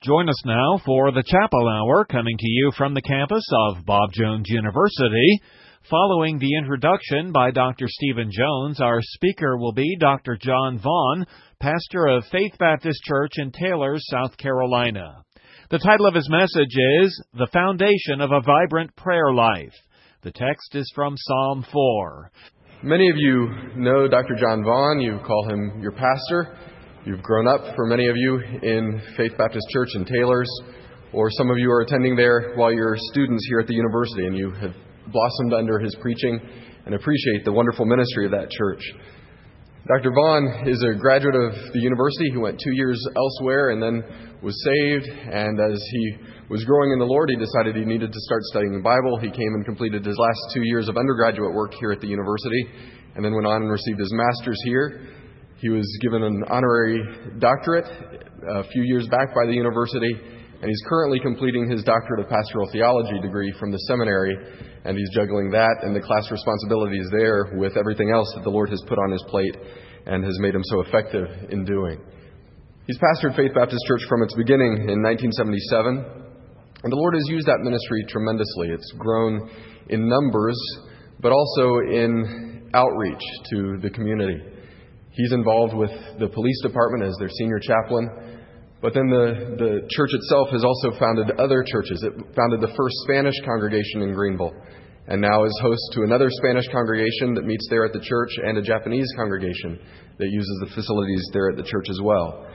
Join us now for the Chapel Hour, coming to you from the campus of Bob Jones University. Following the introduction by Dr. Stephen Jones, our speaker will be Dr. John Vaughn, pastor of Faith Baptist Church in Taylor, South Carolina. The title of his message is The Foundation of a Vibrant Prayer Life. The text is from Psalm 4. Many of you know Dr. John Vaughn. You call him your pastor. You've grown up, for many of you, in Faith Baptist Church in Taylor's, or some of you are attending there while you're students here at the university, and you have blossomed under his preaching and appreciate the wonderful ministry of that church. Dr. Vaughn is a graduate of the university. He went 2 years elsewhere and then was saved, and as he was growing in the Lord, he decided he needed to start studying the Bible. He came and completed his last 2 years of undergraduate work here at the university, and then went on and received his master's here. He was given an honorary doctorate a few years back by the university, and he's currently completing his doctorate of pastoral theology degree from the seminary, and he's juggling that and the class responsibilities there with everything else that the Lord has put on his plate and has made him so effective in doing. He's pastored Faith Baptist Church from its beginning in 1977, and the Lord has used that ministry tremendously. It's grown in numbers, but also in outreach to the community. He's involved with the police department as their senior chaplain. But then the church itself has also founded other churches. It founded the first Spanish congregation in Greenville, and now is host to another Spanish congregation that meets there at the church, and a Japanese congregation that uses the facilities there at the church as well.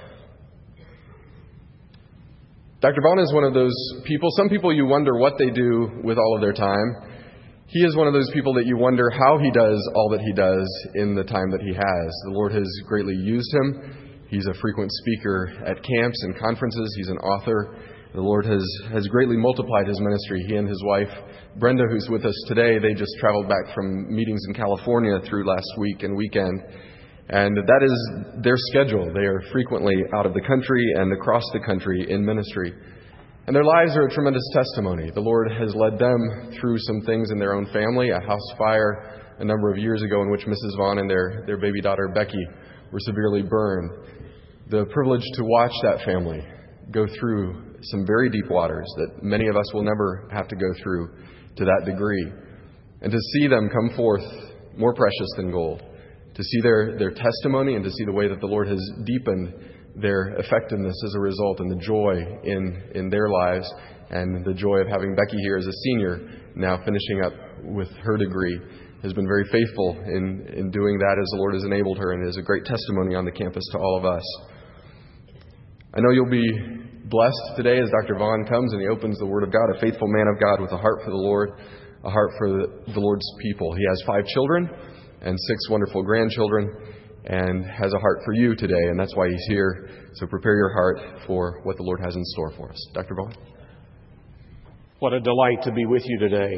Dr. Vaughn is one of those people, some people you wonder what they do with all of their time. He is one of those people that you wonder how he does all that he does in the time that he has. The Lord has greatly used him. He's a frequent speaker at camps and conferences. He's an author. The Lord has greatly multiplied his ministry. He and his wife, Brenda, who's with us today, they just traveled back from meetings in California through last week and weekend. And that is their schedule. They are frequently out of the country and across the country in ministry. And their lives are a tremendous testimony. The Lord has led them through some things in their own family, a house fire a number of years ago in which Mrs. Vaughn and their baby daughter, Becky, were severely burned. The privilege to watch that family go through some very deep waters that many of us will never have to go through to that degree. And to see them come forth more precious than gold. To see their testimony and to see the way that the Lord has deepened their effectiveness as a result, and the joy in their lives, and the joy of having Becky here as a senior, now finishing up with her degree, has been very faithful in doing that as the Lord has enabled her, and is a great testimony on the campus to all of us. I know you'll be blessed today as Dr. Vaughn comes and he opens the Word of God, a faithful man of God with a heart for the Lord, a heart for the Lord's people. He has 5 children and 6 wonderful grandchildren, and has a heart for you today, and that's why he's here. So prepare your heart for what the Lord has in store for us. Dr. Vaughn. What a delight to be with you today.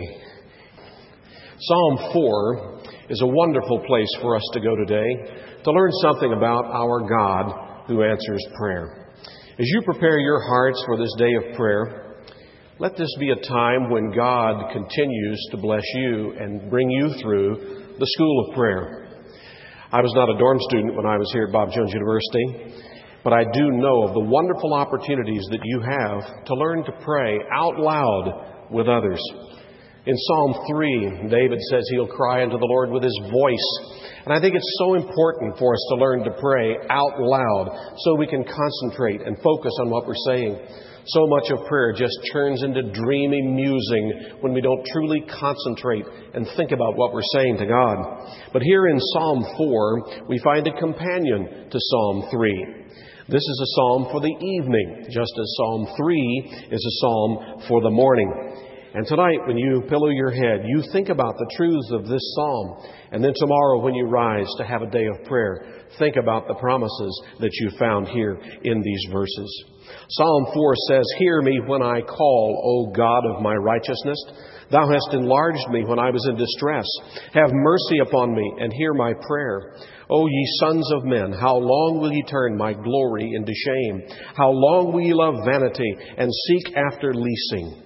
Psalm 4 is a wonderful place for us to go today to learn something about our God who answers prayer. As you prepare your hearts for this day of prayer, let this be a time when God continues to bless you and bring you through the school of prayer. I was not a dorm student when I was here at Bob Jones University, but I do know of the wonderful opportunities that you have to learn to pray out loud with others. In Psalm 3, David says he'll cry unto the Lord with his voice. And I think it's so important for us to learn to pray out loud so we can concentrate and focus on what we're saying. So much of prayer just turns into dreamy musing when we don't truly concentrate and think about what we're saying to God. But here in Psalm 4, we find a companion to Psalm 3. This is a psalm for the evening, just as Psalm 3 is a psalm for the morning. And tonight, when you pillow your head, you think about the truths of this psalm. And then tomorrow, when you rise to have a day of prayer, think about the promises that you found here in these verses. Psalm 4 says, "Hear me when I call, O God of my righteousness. Thou hast enlarged me when I was in distress. Have mercy upon me and hear my prayer. O ye sons of men, how long will ye turn my glory into shame? How long will ye love vanity and seek after leasing?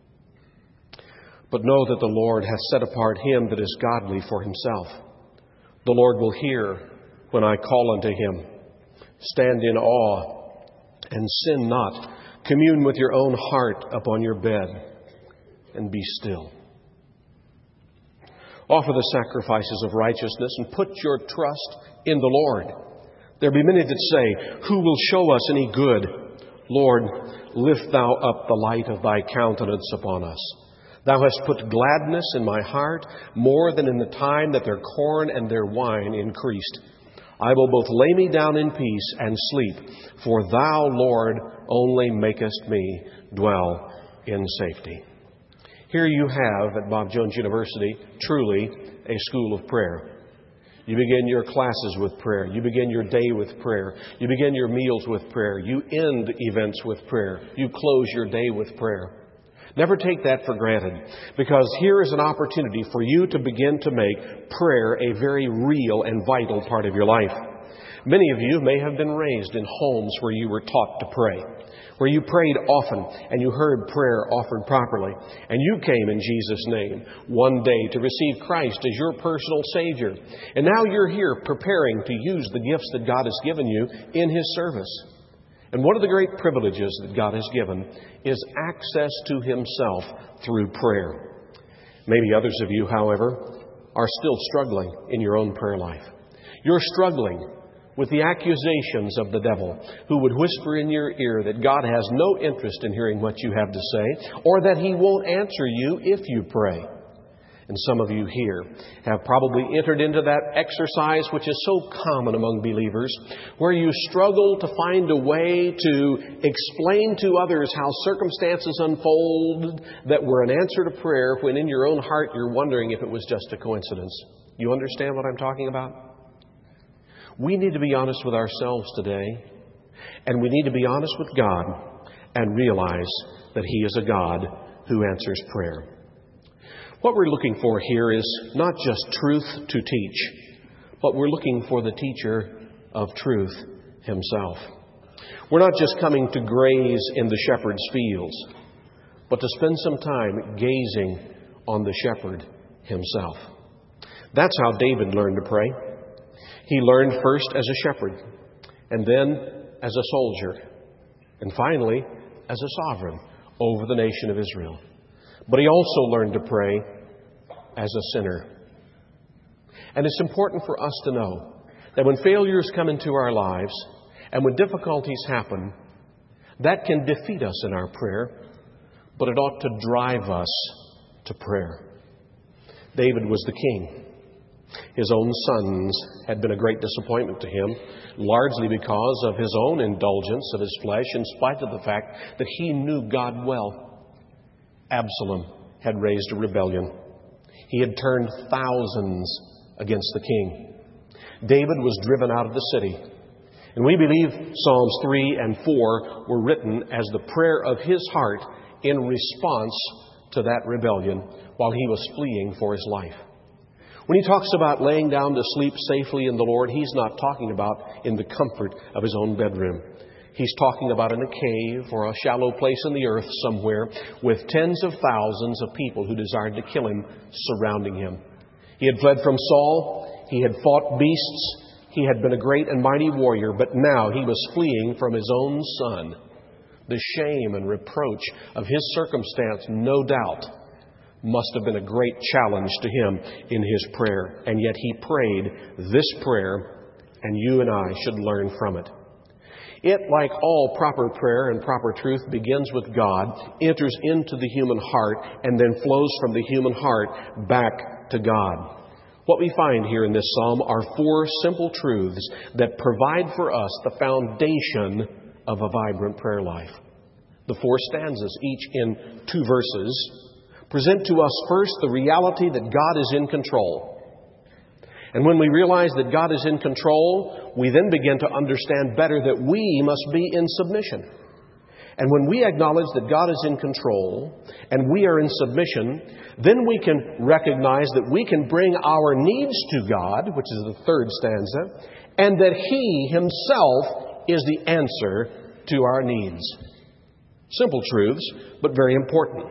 But know that the Lord hath set apart him that is godly for himself. The Lord will hear when I call unto him. Stand in awe and sin not. Commune with your own heart upon your bed and be still. Offer the sacrifices of righteousness and put your trust in the Lord. There be many that say, who will show us any good? Lord, lift thou up the light of thy countenance upon us. Thou hast put gladness in my heart more than in the time that their corn and their wine increased. I will both lay me down in peace and sleep, for thou, Lord, only makest me dwell in safety. Here you have at Bob Jones University truly a school of prayer. You begin your classes with prayer. You begin your day with prayer. You begin your meals with prayer. You end events with prayer. You close your day with prayer. Never take that for granted, because here is an opportunity for you to begin to make prayer a very real and vital part of your life. Many of you may have been raised in homes where you were taught to pray, where you prayed often and you heard prayer offered properly, and you came in Jesus' name one day to receive Christ as your personal Savior. And now you're here preparing to use the gifts that God has given you in His service. And one of the great privileges that God has given is access to Himself through prayer. Maybe others of you, however, are still struggling in your own prayer life. You're struggling with the accusations of the devil, who would whisper in your ear that God has no interest in hearing what you have to say, or that He won't answer you if you pray. And some of you here have probably entered into that exercise which is so common among believers, where you struggle to find a way to explain to others how circumstances unfold that were an answer to prayer, when in your own heart you're wondering if it was just a coincidence. You understand what I'm talking about? We need to be honest with ourselves today, and we need to be honest with God and realize that He is a God who answers prayer. What we're looking for here is not just truth to teach, but we're looking for the teacher of truth Himself. We're not just coming to graze in the shepherd's fields, but to spend some time gazing on the shepherd Himself. That's how David learned to pray. He learned first as a shepherd, and then as a soldier, and finally as a sovereign over the nation of Israel. But he also learned to pray as a sinner. And it's important for us to know that when failures come into our lives and when difficulties happen, that can defeat us in our prayer, but it ought to drive us to prayer. David was the king. His own sons had been a great disappointment to him, largely because of his own indulgence of his flesh, in spite of the fact that he knew God well. Absalom had raised a rebellion. He had turned thousands against the king. David was driven out of the city. And we believe Psalms 3 and 4 were written as the prayer of his heart in response to that rebellion while he was fleeing for his life. When he talks about laying down to sleep safely in the Lord, he's not talking about in the comfort of his own bedroom. He's talking about in a cave or a shallow place in the earth somewhere with tens of thousands of people who desired to kill him surrounding him. He had fled from Saul. He had fought beasts. He had been a great and mighty warrior, but now he was fleeing from his own son. The shame and reproach of his circumstance, no doubt, must have been a great challenge to him in his prayer. And yet he prayed this prayer, and you and I should learn from it. It, like all proper prayer and proper truth, begins with God, enters into the human heart, and then flows from the human heart back to God. What we find here in this psalm are four simple truths that provide for us the foundation of a vibrant prayer life. The four stanzas, each in 2 verses, present to us first the reality that God is in control. And when we realize that God is in control, we then begin to understand better that we must be in submission. And when we acknowledge that God is in control and we are in submission, then we can recognize that we can bring our needs to God, which is the 3rd stanza, and that He Himself is the answer to our needs. Simple truths, but very important.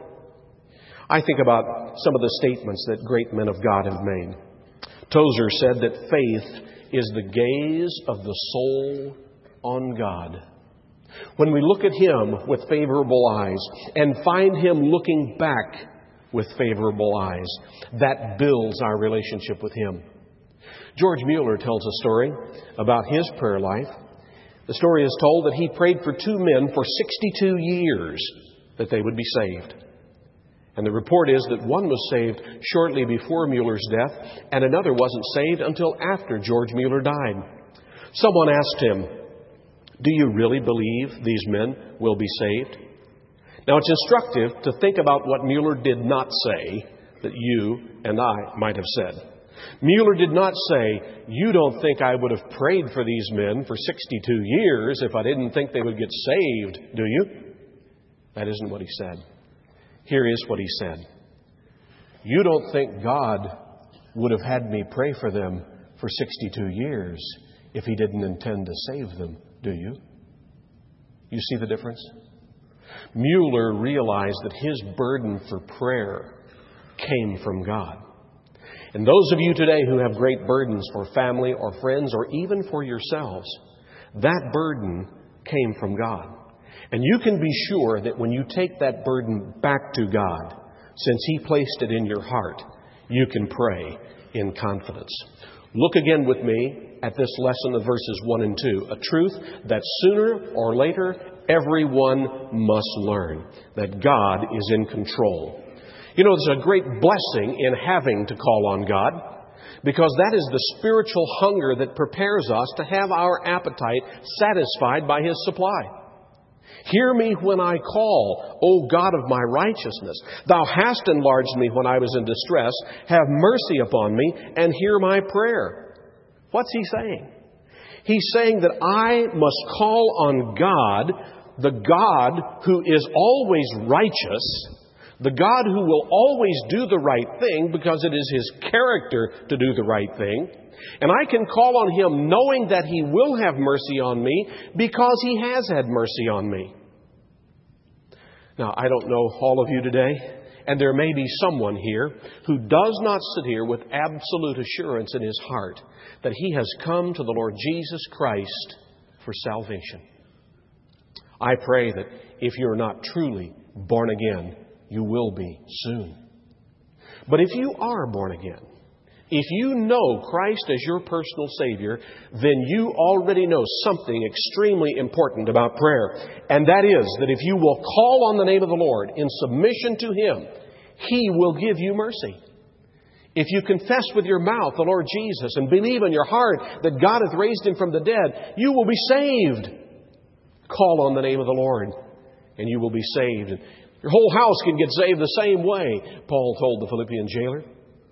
I think about some of the statements that great men of God have made. Tozer said that faith is the gaze of the soul on God. when we look at Him with favorable eyes and find Him looking back with favorable eyes, that builds our relationship with Him. George Mueller tells a story about his prayer life. The story is told that he prayed for two men for 62 years that they would be saved. And the report is that one was saved shortly before Mueller's death, and another wasn't saved until after George Mueller died. Someone asked him, "Do you really believe these men will be saved?" Now, it's instructive to think about what Mueller did not say that you and I might have said. Mueller did not say, "You don't think I would have prayed for these men for 62 years if I didn't think they would get saved, do you?" That isn't what he said. Here is what he said. "You don't think God would have had me pray for them for 62 years if He didn't intend to save them, do you?" You see the difference? Mueller realized that his burden for prayer came from God. And those of you today who have great burdens for family or friends or even for yourselves, that burden came from God. And you can be sure that when you take that burden back to God, since He placed it in your heart, you can pray in confidence. Look again with me at this lesson of verses 1 and 2, a truth that sooner or later everyone must learn, that God is in control. You know, there's a great blessing in having to call on God, because that is the spiritual hunger that prepares us to have our appetite satisfied by His supply. "Hear me when I call, O God of my righteousness. Thou hast enlarged me when I was in distress. Have mercy upon me and hear my prayer." What's he saying? He's saying that I must call on God, the God who is always righteous, the God who will always do the right thing because it is His character to do the right thing. And I can call on Him knowing that He will have mercy on me because He has had mercy on me. Now, I don't know all of you today, and there may be someone here who does not sit here with absolute assurance in his heart that he has come to the Lord Jesus Christ for salvation. I pray that if you're not truly born again, you will be soon. But if you are born again, if you know Christ as your personal Savior, then you already know something extremely important about prayer. And that is that if you will call on the name of the Lord in submission to Him, He will give you mercy. If you confess with your mouth the Lord Jesus and believe in your heart that God hath raised Him from the dead, you will be saved. Call on the name of the Lord and you will be saved. Your whole house can get saved the same way, Paul told the Philippian jailer.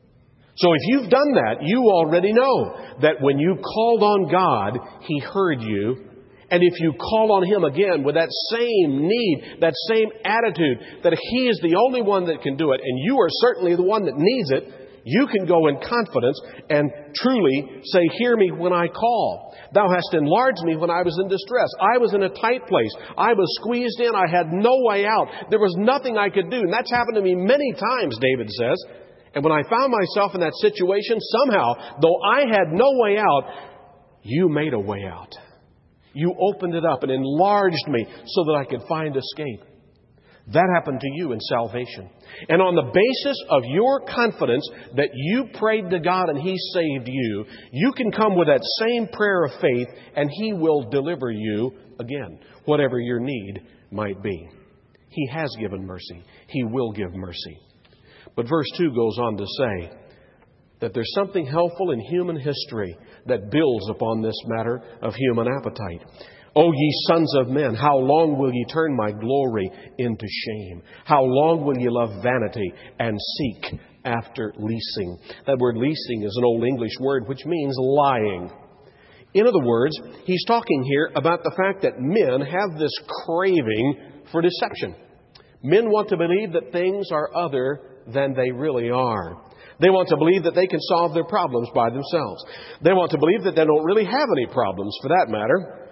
So if you've done that, you already know that when you called on God, He heard you. And if you call on Him again with that same need, that same attitude, that He is the only one that can do it, and you are certainly the one that needs it, you can go in confidence and truly say, "Hear me when I call. Thou hast enlarged me when I was in distress. I was in a tight place. I was squeezed in. I had no way out. There was nothing I could do." And that's happened to me many times, David says. And when I found myself in that situation, somehow, though I had no way out, You made a way out. You opened it up and enlarged me so that I could find escape. That happened to you in salvation. And on the basis of your confidence that you prayed to God and He saved you, you can come with that same prayer of faith and He will deliver you again, whatever your need might be. He has given mercy. He will give mercy. But verse 2 goes on to say that there's something helpful in human history that builds upon this matter of human appetite. "O ye sons of men, how long will ye turn my glory into shame? How long will ye love vanity and seek after leasing?" That word leasing is an Old English word which means lying. In other words, he's talking here about the fact that men have this craving for deception. Men want to believe that things are other than they really are. They want to believe that they can solve their problems by themselves. They want to believe that they don't really have any problems, for that matter.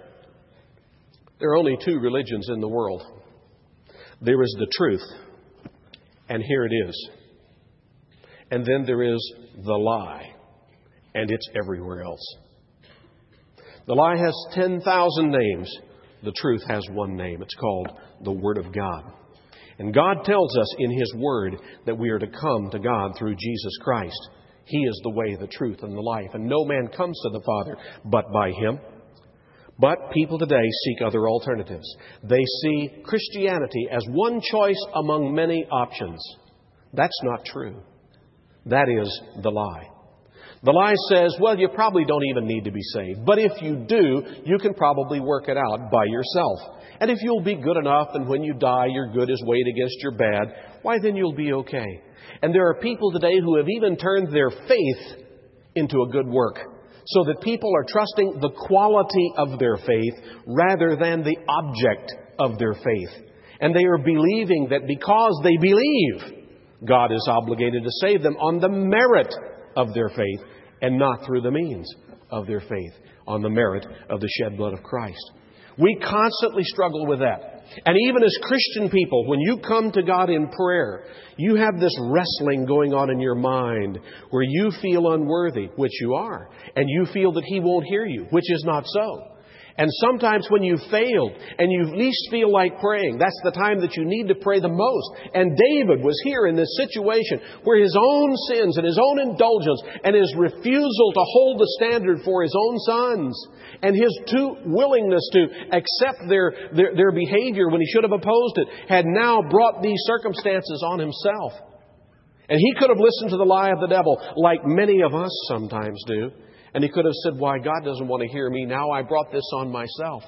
There are only two religions in the world. There is the truth, and here it is. And then there is the lie, and it's everywhere else. The lie has 10,000 names. The truth has one name. It's called the Word of God. And God tells us in His Word that we are to come to God through Jesus Christ. He is the way, the truth, and the life. And no man comes to the Father but by Him. But people today seek other alternatives. They see Christianity as one choice among many options. That's not true. That is the lie. The lie says, well, you probably don't even need to be saved. But if you do, you can probably work it out by yourself. And if you'll be good enough and when you die your good is weighed against your bad, why then you'll be okay. And there are people today who have even turned their faith into a good work, so that people are trusting the quality of their faith rather than the object of their faith. And they are believing that because they believe, God is obligated to save them on the merit of their faith and not through the means of their faith, on the merit of the shed blood of Christ. We constantly struggle with that. And even as Christian people, when you come to God in prayer, you have this wrestling going on in your mind where you feel unworthy, which you are, and you feel that He won't hear you, which is not so. And sometimes when you've failed and you least feel like praying, that's the time that you need to pray the most. And David was here in this situation where his own sins and his own indulgence and his refusal to hold the standard for his own sons and his too willingness to accept their behavior when he should have opposed it had now brought these circumstances on himself. And he could have listened to the lie of the devil like many of us sometimes do. And he could have said, why, God doesn't want to hear me. Now I brought this on myself.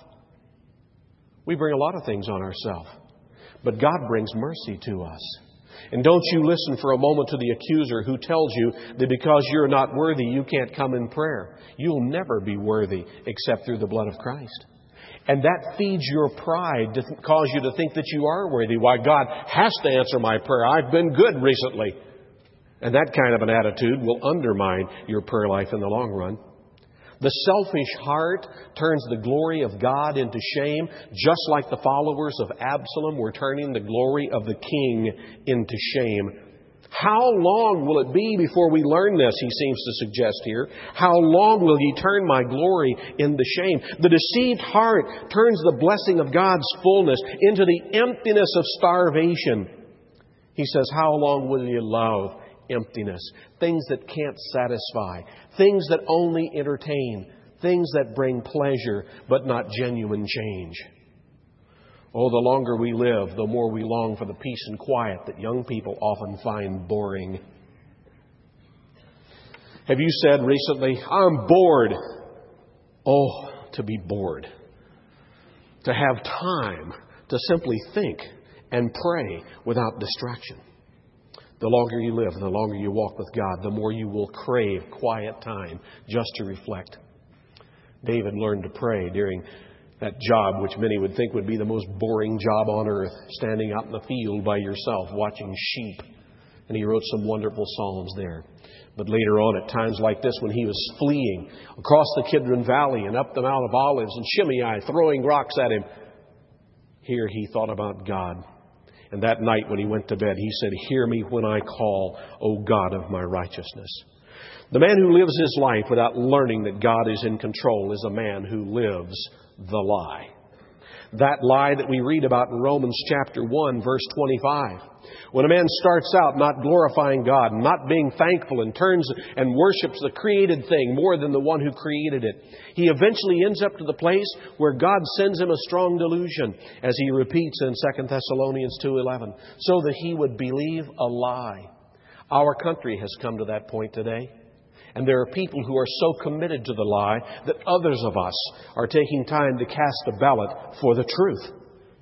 We bring a lot of things on ourselves. But God brings mercy to us. And don't you listen for a moment to the accuser who tells you that because you're not worthy, you can't come in prayer. You'll never be worthy except through the blood of Christ. And that feeds your pride to cause you to think that you are worthy. Why, God has to answer my prayer. I've been good recently. And that kind of an attitude will undermine your prayer life in the long run. The selfish heart turns the glory of God into shame, just like the followers of Absalom were turning the glory of the king into shame. How long will it be before we learn this, he seems to suggest here? How long will ye turn my glory into shame? The deceived heart turns the blessing of God's fullness into the emptiness of starvation. He says, how long will ye love emptiness, things that can't satisfy, things that only entertain, things that bring pleasure but not genuine change? Oh, the longer we live, the more we long for the peace and quiet that young people often find boring. Have you said recently, I'm bored? Oh, to be bored. To have time to simply think and pray without distraction. The longer you live and the longer you walk with God, the more you will crave quiet time just to reflect. David learned to pray during that job, which many would think would be the most boring job on earth, standing out in the field by yourself, watching sheep. And he wrote some wonderful psalms there. But later on, at times like this, when he was fleeing across the Kidron Valley and up the Mount of Olives, and Shimei throwing rocks at him, here he thought about God. And that night when he went to bed, he said, hear me when I call, O God of my righteousness. The man who lives his life without learning that God is in control is a man who lives the lie. That lie that we read about in Romans chapter 1, verse 25. When a man starts out not glorifying God, not being thankful, and turns and worships the created thing more than the one who created it, he eventually ends up to the place where God sends him a strong delusion, as he repeats in 2 Thessalonians 2:11, so that he would believe a lie. Our country has come to that point today. And there are people who are so committed to the lie that others of us are taking time to cast a ballot for the truth.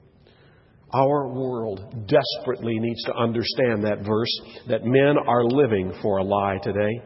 Our world desperately needs to understand that verse, that men are living for a lie today.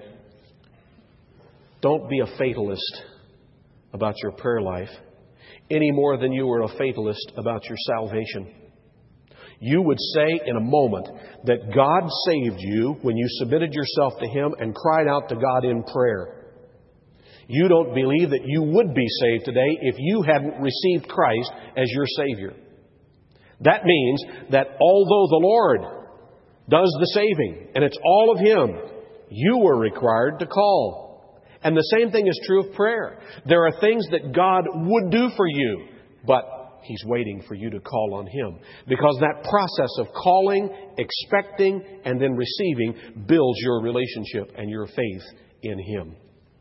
Don't be a fatalist about your prayer life any more than you were a fatalist about your salvation. You would say in a moment that God saved you when you submitted yourself to Him and cried out to God in prayer. You don't believe that you would be saved today if you hadn't received Christ as your Savior. That means that although the Lord does the saving and it's all of Him, you were required to call. And the same thing is true of prayer. There are things that God would do for you, but He's waiting for you to call on Him. Because that process of calling, expecting, and then receiving builds your relationship and your faith in Him.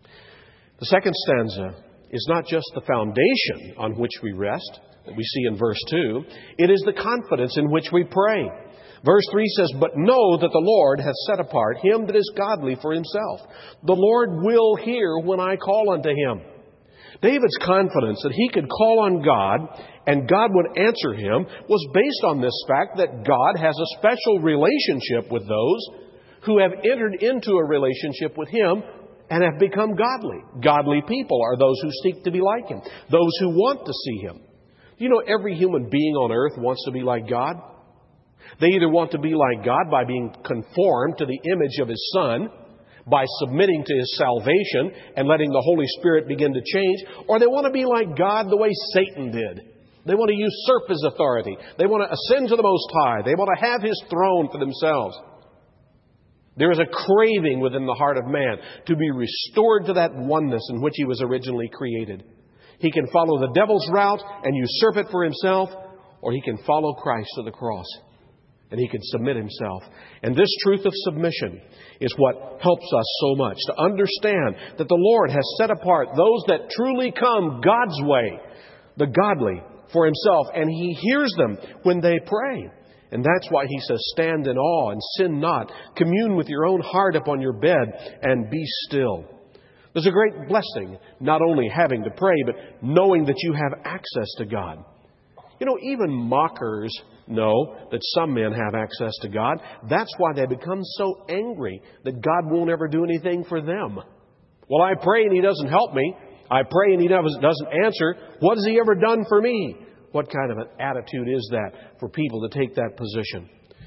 The second stanza is not just the foundation on which we rest, that we see in verse 2. It is the confidence in which we pray. Verse 3 says, "But know that the Lord hath set apart him that is godly for Himself. The Lord will hear when I call unto Him." David's confidence that he could call on God and God would answer him was based on this fact that God has a special relationship with those who have entered into a relationship with Him and have become godly. Godly people are those who seek to be like Him, those who want to see Him. You know, every human being on earth wants to be like God. They either want to be like God by being conformed to the image of His Son, by submitting to His salvation and letting the Holy Spirit begin to change, or they want to be like God the way Satan did. They want to usurp His authority. They want to ascend to the Most High. They want to have His throne for themselves. There is a craving within the heart of man to be restored to that oneness in which he was originally created. He can follow the devil's route and usurp it for himself, or he can follow Christ to the cross. And he can submit himself. And this truth of submission is what helps us so much to understand that the Lord has set apart those that truly come God's way, the godly, for Himself. And He hears them when they pray. And that's why He says, "Stand in awe and sin not. Commune with your own heart upon your bed and be still." There's a great blessing, not only having to pray, but knowing that you have access to God. You know, even mockers know that some men have access to God. That's why they become so angry that God won't ever do anything for them. Well, I pray and He doesn't help me. I pray and He doesn't answer. What has He ever done for me? What kind of an attitude is that for people to take that position?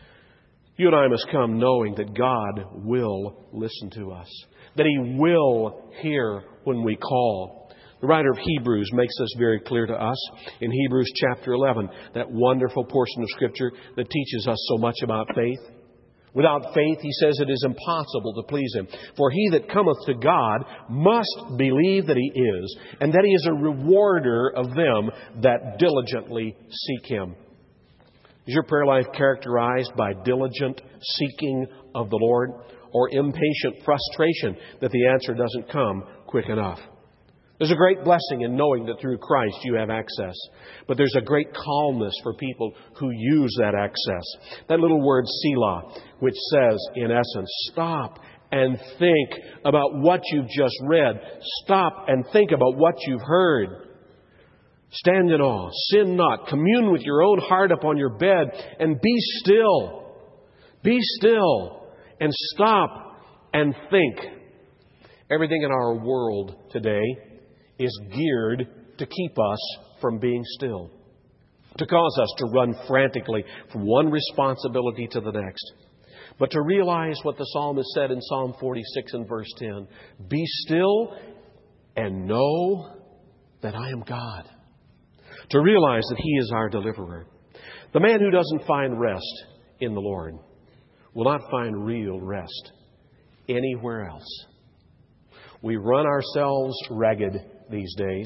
You and I must come knowing that God will listen to us, that He will hear when we call. The writer of Hebrews makes this very clear to us in Hebrews chapter 11, that wonderful portion of Scripture that teaches us so much about faith. Without faith, he says, it is impossible to please Him. For he that cometh to God must believe that He is, and that He is a rewarder of them that diligently seek Him. Is your prayer life characterized by diligent seeking of the Lord, or impatient frustration that the answer doesn't come quick enough? There's a great blessing in knowing that through Christ you have access. But there's a great calmness for people who use that access. That little word Selah, which says, in essence, stop and think about what you've just read. Stop and think about what you've heard. Stand in awe, sin not, commune with your own heart upon your bed, and be still. Be still and stop and think. Everything in our world today is geared to keep us from being still, to cause us to run frantically from one responsibility to the next. But to realize what the psalmist said in Psalm 46 and verse 10, "Be still and know that I am God." To realize that He is our deliverer. The man who doesn't find rest in the Lord will not find real rest anywhere else. We run ourselves ragged these days,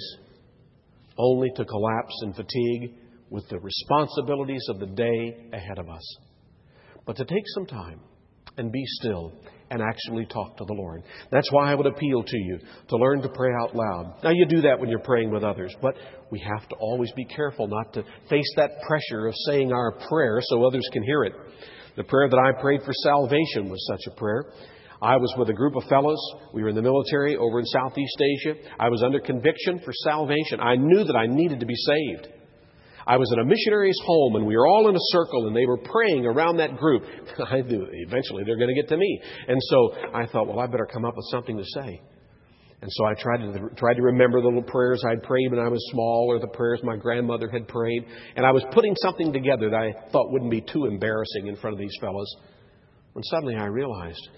only to collapse in fatigue with the responsibilities of the day ahead of us. But to take some time and be still and actually talk to the Lord. That's why I would appeal to you to learn to pray out loud. Now, you do that when you're praying with others, but we have to always be careful not to face that pressure of saying our prayer so others can hear it. The prayer that I prayed for salvation was such a prayer. I was with a group of fellows. We were in the military over in Southeast Asia. I was under conviction for salvation. I knew that I needed to be saved. I was at a missionary's home, and we were all in a circle, and they were praying around that group. I knew eventually they're going to get to me. And so I thought, well, I better come up with something to say. And so I tried to remember the little prayers I'd prayed when I was small, or the prayers my grandmother had prayed. And I was putting something together that I thought wouldn't be too embarrassing in front of these fellows. When suddenly I realized,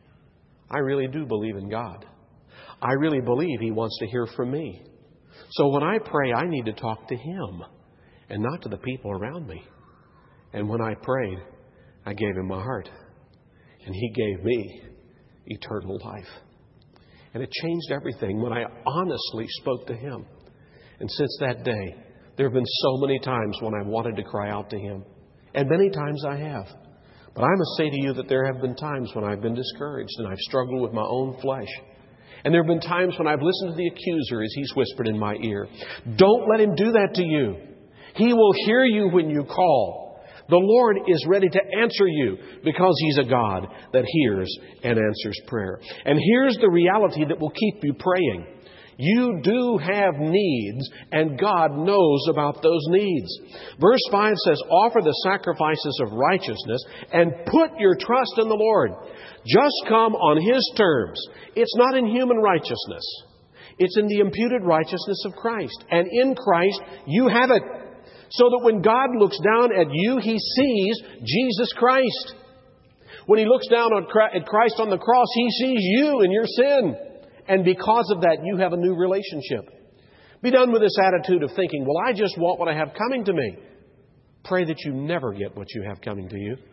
I really do believe in God. I really believe He wants to hear from me. So when I pray, I need to talk to Him and not to the people around me. And when I prayed, I gave Him my heart. And He gave me eternal life. And it changed everything when I honestly spoke to Him. And since that day, There have been so many times when I wanted to cry out to Him. And many times I have. But I must say to you that there have been times when I've been discouraged and I've struggled with my own flesh. And there have been times when I've listened to the accuser as he's whispered in my ear. Don't let him do that to you. He will hear you when you call. The Lord is ready to answer you because He's a God that hears and answers prayer. And here's the reality that will keep you praying. You do have needs, and God knows about those needs. Verse 5 says, offer the sacrifices of righteousness and put your trust in the Lord. Just come on His terms. It's not in human righteousness. It's in the imputed righteousness of Christ. And in Christ, you have it. So that when God looks down at you, He sees Jesus Christ. When He looks down at Christ on the cross, He sees you and your sin. And because of that, you have a new relationship. Be done with this attitude of thinking, well, I just want what I have coming to me. Pray that you never get what you have coming to you.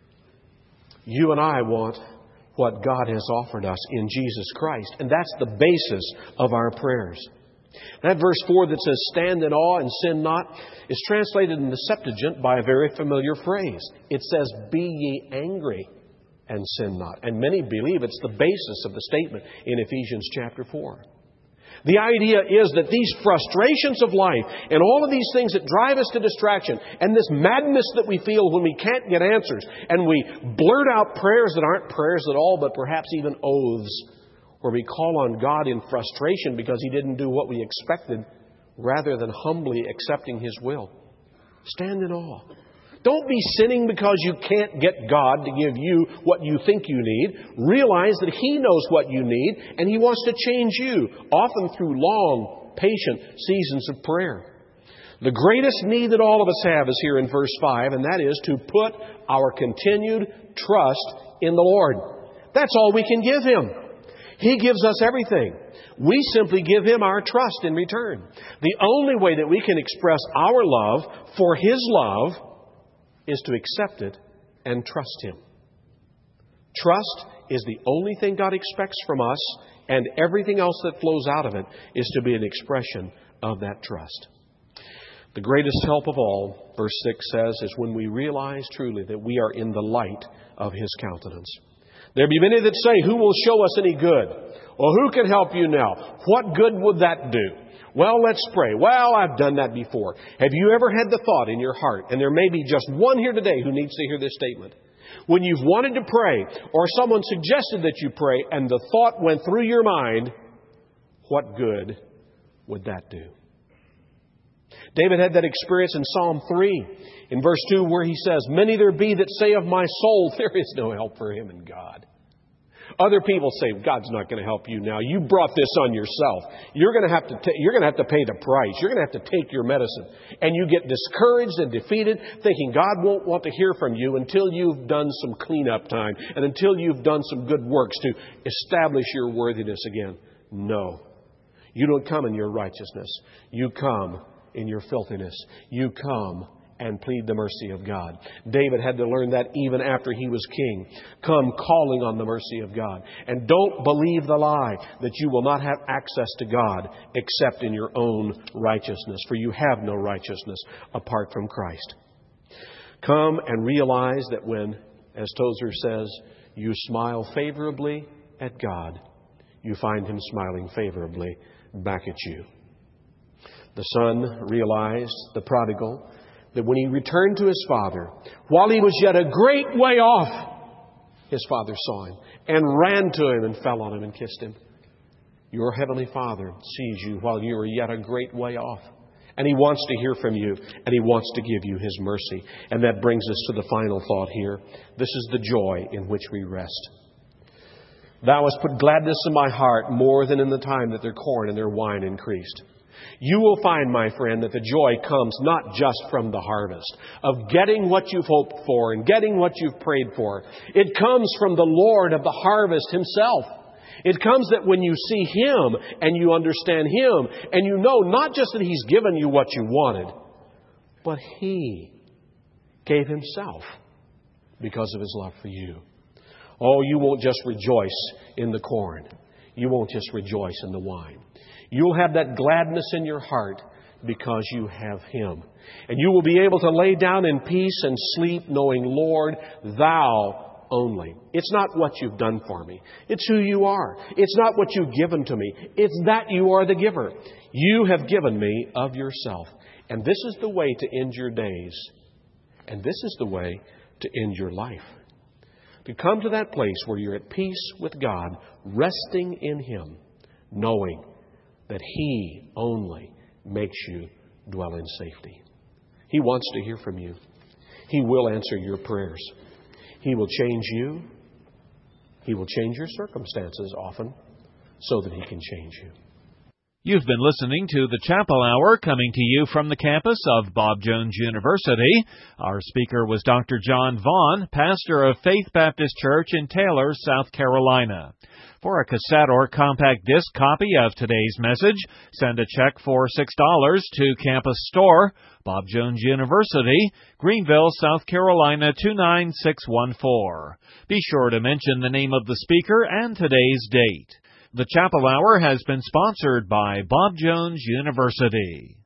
You and I want what God has offered us in Jesus Christ. And that's the basis of our prayers. That verse 4 that says, stand in awe and sin not, is translated in the Septuagint by a very familiar phrase. It says, be ye angry and sin not. And many believe it's the basis of the statement in Ephesians chapter 4. The idea is that these frustrations of life and all of these things that drive us to distraction and this madness that we feel when we can't get answers and we blurt out prayers that aren't prayers at all, but perhaps even oaths, where we call on God in frustration because He didn't do what we expected rather than humbly accepting His will. Stand in awe. Don't be sinning because you can't get God to give you what you think you need. Realize that He knows what you need and He wants to change you, often through long, patient seasons of prayer. The greatest need that all of us have is here in verse 5, and that is to put our continued trust in the Lord. That's all we can give Him. He gives us everything. We simply give Him our trust in return. The only way that we can express our love for His love is to accept it and trust Him. Trust is the only thing God expects from us, and everything else that flows out of it is to be an expression of that trust. The greatest help of all, verse 6 says, is when we realize truly that we are in the light of His countenance. There be many that say, who will show us any good? Well, who can help you now? What good would that do? Well, let's pray. Well, I've done that before. Have you ever had the thought in your heart, and there may be just one here today who needs to hear this statement, when you've wanted to pray, or someone suggested that you pray, and the thought went through your mind, what good would that do? David had that experience in Psalm 3, in verse 2, where he says, many there be that say of my soul, there is no help for him in God. Other people say, God's not going to help you now. You brought this on yourself. You're going to have to pay the price. You're going to have to take your medicine. And you get discouraged and defeated, thinking God won't want to hear from you until you've done some cleanup time and until you've done some good works to establish your worthiness again. No. You don't come in your righteousness. You come in your filthiness. You come and plead the mercy of God. David had to learn that even after he was king. Come calling on the mercy of God. And don't believe the lie that you will not have access to God except in your own righteousness, for you have no righteousness apart from Christ. Come and realize that when, as Tozer says, you smile favorably at God, you find Him smiling favorably back at you. The son realized, the prodigal, that when he returned to his father, while he was yet a great way off, his father saw him and ran to him and fell on him and kissed him. Your heavenly Father sees you while you are yet a great way off. And He wants to hear from you, and He wants to give you His mercy. And that brings us to the final thought here. This is the joy in which we rest. Thou hast put gladness in my heart more than in the time that their corn and their wine increased. You will find, my friend, that the joy comes not just from the harvest, of getting what you've hoped for and getting what you've prayed for. It comes from the Lord of the harvest Himself. It comes that when you see Him and you understand Him and you know not just that He's given you what you wanted, but He gave Himself because of His love for you. Oh, you won't just rejoice in the corn. You won't just rejoice in the wine. You'll have that gladness in your heart because you have Him. And you will be able to lay down in peace and sleep knowing, Lord, Thou only. It's not what you've done for me. It's who you are. It's not what you've given to me. It's that you are the giver. You have given me of yourself. And this is the way to end your days. And this is the way to end your life. To come to that place where you're at peace with God, resting in Him, knowing that He only makes you dwell in safety. He wants to hear from you. He will answer your prayers. He will change you. He will change your circumstances often so that He can change you. You've been listening to the Chapel Hour, coming to you from the campus of Bob Jones University. Our speaker was Dr. John Vaughn, pastor of Faith Baptist Church in Taylor, South Carolina. For a cassette or compact disc copy of today's message, send a check for $6 to Campus Store, Bob Jones University, Greenville, South Carolina 29614. Be sure to mention the name of the speaker and today's date. The Chapel Hour has been sponsored by Bob Jones University.